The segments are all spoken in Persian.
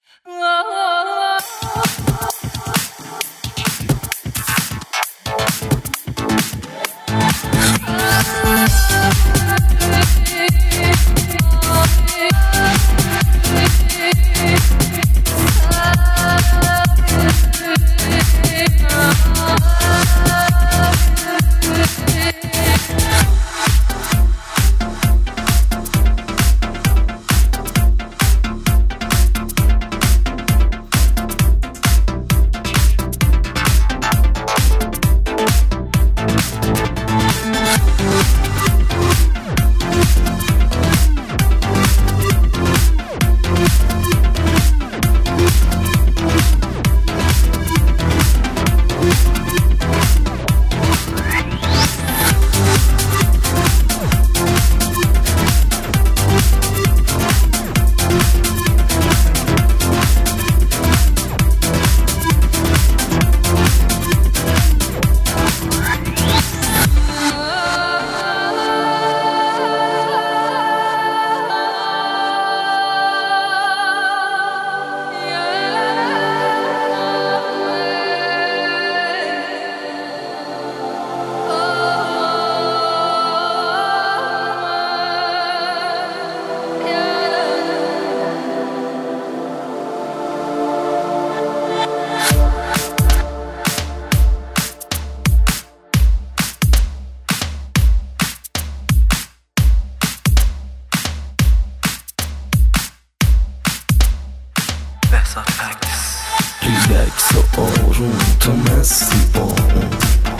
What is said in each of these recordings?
ریلکس و آروم تو مستی با اون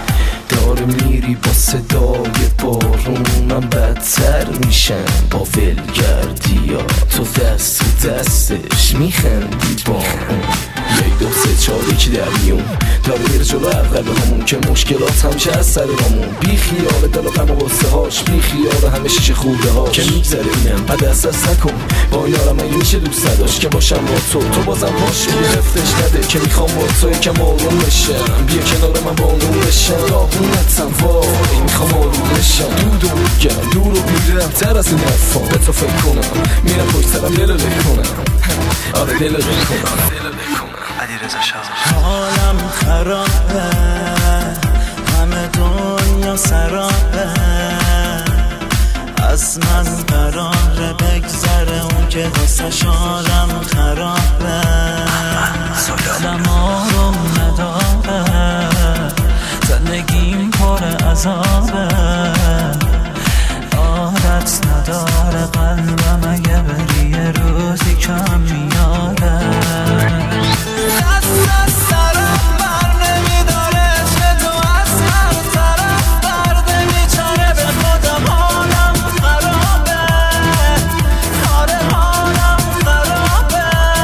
داره میری با صدای بارون من بدتر میشم با ولگردی ها تو دست تو دستش میخندی با اون 1 2 3 4 یکی در میون داره میره جلو اول همون که مشکلات همیشه از سر همون بی خیال دل و غم و غصه هاش بی خیال همه شیشه خورده هاش که میگذره اینم پا دست از نکن با یارم اگه میشه دوست نداشت که باشم با تو بازم باش گرفتش نده که میخوام با تو یکم آروم بشم بیا کنار من با اون بشم راهونتم وای میخوام آروم بشم دودو میگم دور و بیرم تر از این حرفا به تو فکر کنم میرم پشت سرم دل کنم آره دل کنم علیرضا شاه حالم خرابه همه دنیا سرابه از من قراره بگذره اون که واسه حالم خرابه دلم آروم نداره زندگیم پر عذابه عادت نداره قلبم اگه بری یه روزی کم میاره دست از سرم بر نمیداره چه تو از هر طرف درد میچاره به خودم حالم خرابه آره حالم خرابه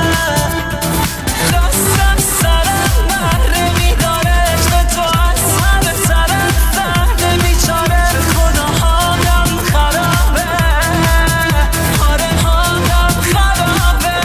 دست از سرم بر نمیداره چه تو از هر طرف درد میچاره به خدا حالم خرابه آره حالم خرابه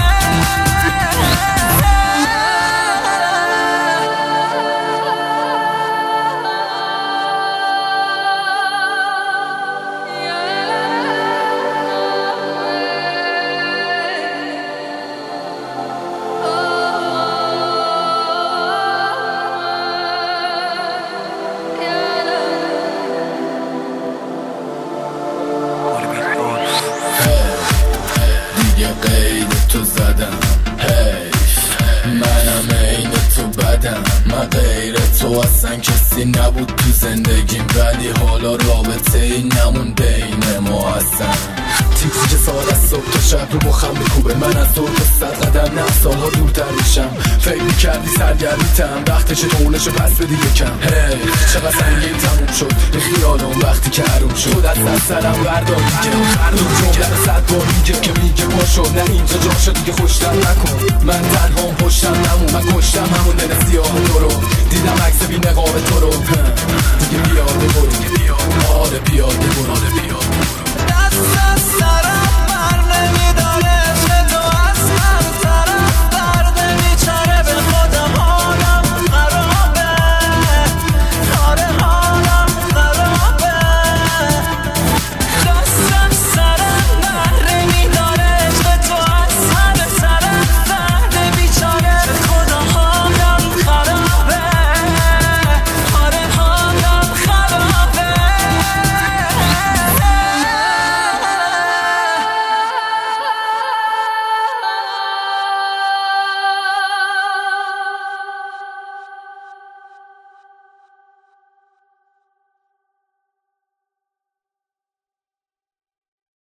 دیگه قید تو زدم حیف منم عین تو بدم من غیر تو اصلا کسی نبود تو زندگیم ولی حالا رابطه ای نمون بین ما اصلا تیکسی که سال از صبح تا شب رو مخم میکوبه من از دور تا 100 قدم نه سالها دورتر میشم فکر میکردی سرگردیتم وقتش طولشو پس بدی یکم حیف چقدر سنگین تموم شد به خیالم وقتی که حروم شد خود از سرم بردار دیگه جمله 100 بار میگه که میگه پاشو نه اینجا جاشو دیگه خوشتر نکن من تنهام پشتم نمون من کشتم همون دل سیاه تو رو دیدم عکس بی نقاب تو رو دیگه بیاده برو آره بیاده برو دست از سرم